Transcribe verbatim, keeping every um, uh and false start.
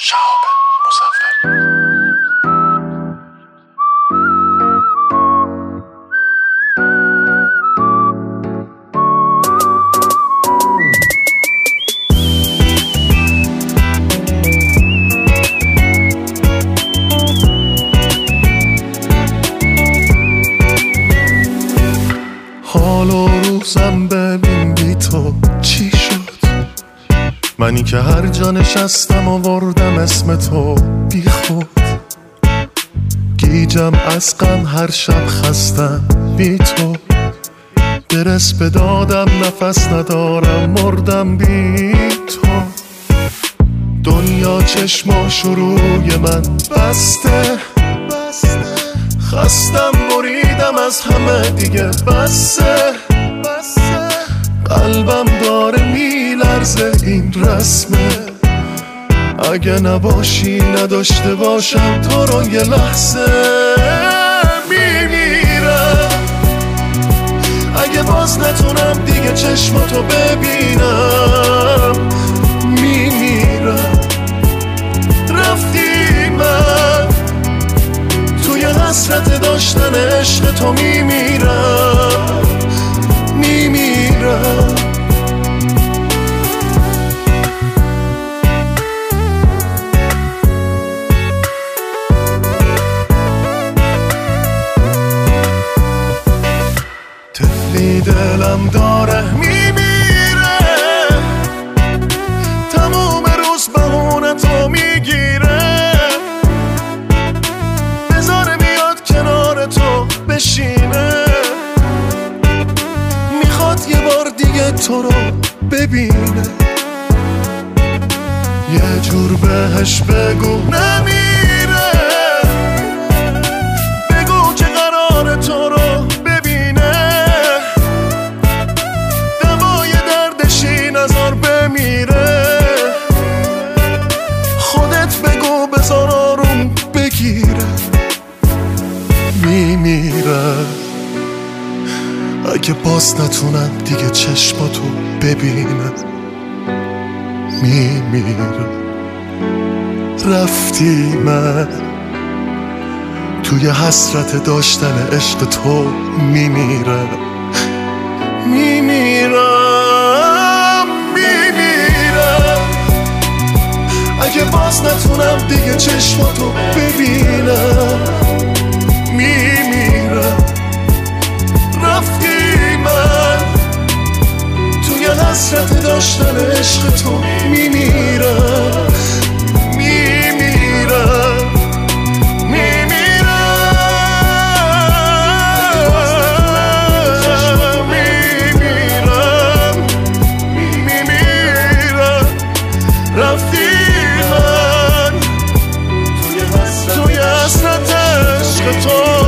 شهاب مظفری. حال و روزم ببین بی تو چی شد، منی که هر جا نشستم آوردم اسم تو بی خود. گیجم از غم هر شب خستم بی تو، برس به دادم نفس ندارم مردم بی تو. دنیا چشماش روی من بسته، خستم بریدم از همه دیگه بسه. قلبم داره میلرزه این رسمه، اگه نباشی نداشته باشم تو رو یه لحظه میمیرم. اگه باز نتونم دیگه چشماتو ببینم میمیرم. رفتی من توی حسرت داشتن عشق تو میمیرم میمیرم. طفلی دلم داره میمیره، تموم روز بهونه تو میگیره. بذاره میاد کنار تو بشینه، میخواد یه بار دیگه تو رو ببینه. یه جور بهش بگو نمیره، بگو که قرار تو رو ببینه. دوای دردشی نزار بمیره، خودت بگو بذار آروم بگیره. میمیره اگه باز نتونم دیگه چشماتو ببینم میمیرم. رفتی من توی حسرت داشتن عشق تو میمیرم میمیرم میمیرم. اگه باز نتونم دیگه چشماتو ببینم میمیرم. رفتی من توی حسرت داشتن عشق تو میمیرم میمیرم میمیرم میمیرم میمیرم. رفتی من توی حسرت عشق تو